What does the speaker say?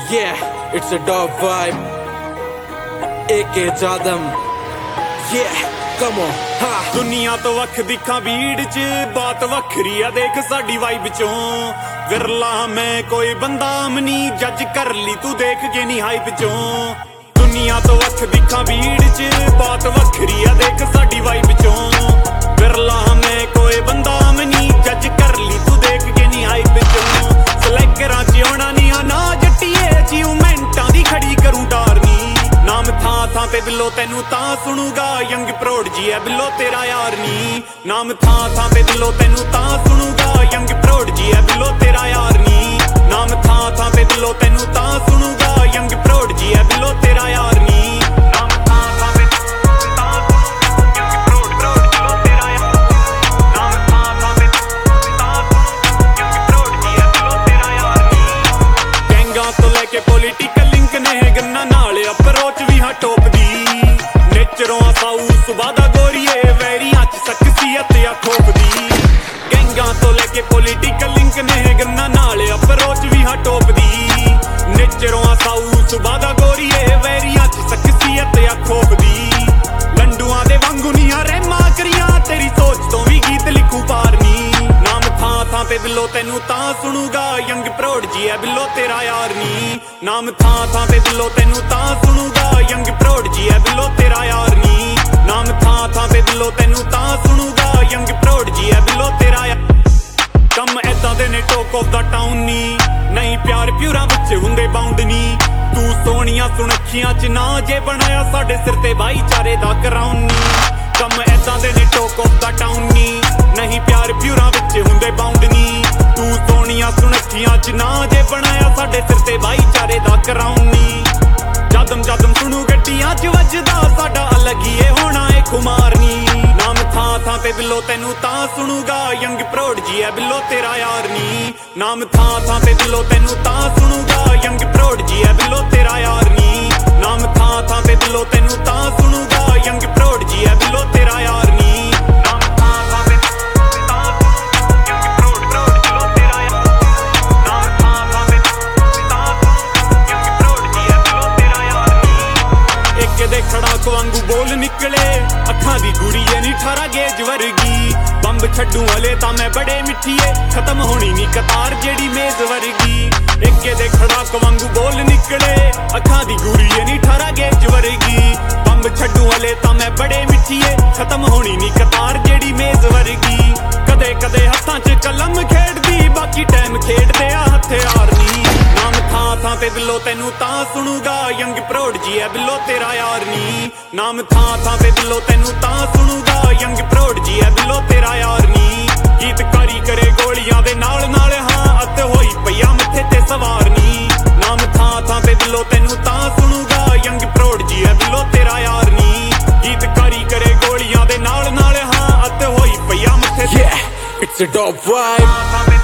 Yeah, it's a dope vibe. AK Jadam. Yeah, come on. Ha. दुनिया तो वख दिखा भीड़ च बात वखरी आ देख साडी वाइब चों विरला मैं कोई बंदा मनी जज कर ली तू देख के नी हाइप चों दुनिया तो वख दिखा भीड़ च बात वखरी आ देख साडी वाइब चों विरला मैं कोई बंदा मनी जज कर ली तू देख के नी हाइप चों सलैकरां च आउणा नी आना जट्टीए अचीवमेंटां दी खड़ी करूं डारनी नाम थां ते बिलो तेनू तां सुनूगा यंग प्रोड जी है बिलो तेरा यार नी नाम थां ते बिलो तेनू तां सुनूगा यंग प्रोड जी है बिलो तेरा यार नी नाम थां ते बिलो तेनू तां सुनूगा यंग प्रोड जी है बिलो तेरा यार नी नाम थां ते तां सुनूगा यंग प्रोड बिलो तेरा यार नाम थां ते तां सुनूगा यंग प्रोड जी है बिलो तेरा यार नी गैंगां तो लेके पॉलिटिकल लिंक ने गन्ना नाल अप्रोच भी हाँ टोप दी नेचरों साऊ सुबह दा गोरीए वैरियां च शख्सियत आ खोप दी गैंगां तो लेके पॉलिटिकल लिंक ने गन्ना नाल अप्रोच भी हाँ टोप दी नेचरों साऊ सुबह दा गोरीए वैरियां च शख्सियत आ खोप दी लंडुआं दे वांगू नियां रहमा करियां तेरी सोच तो भी गीत लिखू पारनी नाम थां ते बिलो तेनू तां सुनूगा यंग प्रोड जी है बिलो तेरा यार नी नाम थां ते बिलो तेनू तां सुनूगा यंग प्रोड जी है बिलो तेरा यार नी नाम थां ते बिलो तेनू तां सुनूगा यंग प्रोड जी है बिलो तेरा यार कम ऐदां दे ने टॉक ऑफ द टाउन नी नहीं प्यार प्यूरा विच हुंदे बाउंड नी तू सोहणियां सुणखियां च ना जे बनाया साडे सिर ते भाईचारे दा कराउन नी कम ऐदां दे ने टॉक ऑफ द टाउन नी नहीं प्यार प्यूरा विच हुंदे बाउंड नी तू सोहणियां सुणखियां च ना जे बनाया साडे सिर ते भाईचारे दा कराउन नी जदम जदम सुनू गड्डियां च वजदा साडा अलग ही होना है खुमार नी नाम थां ते बिलो तेनू तां सुनूगा यंग प्रोड जी है बिलो तेरा यार नी नाम थां ते बिलो तेनू तां सुनूगा यंग प्रोड जी है बिलो तेरा यार नी नाम थां ते बिलो तेनू तां सुनूगा यंग प्रोड जी है बिलो तेरा यार नी नाम थां ते तां सुनूगा यंग प्रोड बिलो तेरा यार नाम थां ते तां सुनूगा यंग प्रोड जी है बिलो तेरा यार नी एक दे खड़ाक वांगू बोल निकले अखां दी गुड़ीए नी 18 गेज वर्गी बंब छड्डू हले तां मैं बड़े मिठीए खत्म होनी नी कतार जेड़ी मेज वर्गी एक दे खड़ाक वांगू बोल निकले अखां दी गुड़ीए नी 18 गेज वर्गी बंब छड्डू हले तां मैं बड़े मिठीए खत्म होनी नी कतार जेड़ी मेज वर्गी कदे कदे हत्थां च कलम खेडदी बाकी टाइम खेडदे आ हथियार नी नाम थां ते बिलो तेनू तां सुनूगा यंग प्रोड जी है बिलो तेरा यार नी नाम थां ते बिलो तेनू तां सुनूगा यंग प्रोड जी है बिलो तेरा यार नी गीतकारी करे गोलियां दे नाल नाल हां अत होई पईया मथे ते सवार नी नाम थां ते बिलो तेनू तां सुनूगा यंग प्रोड जी है बिलो तेरा यार नी गीतकारी करे गोलियां दे नाल नाल हां अत होई पईया मथे Yeah, it's a dope vibe.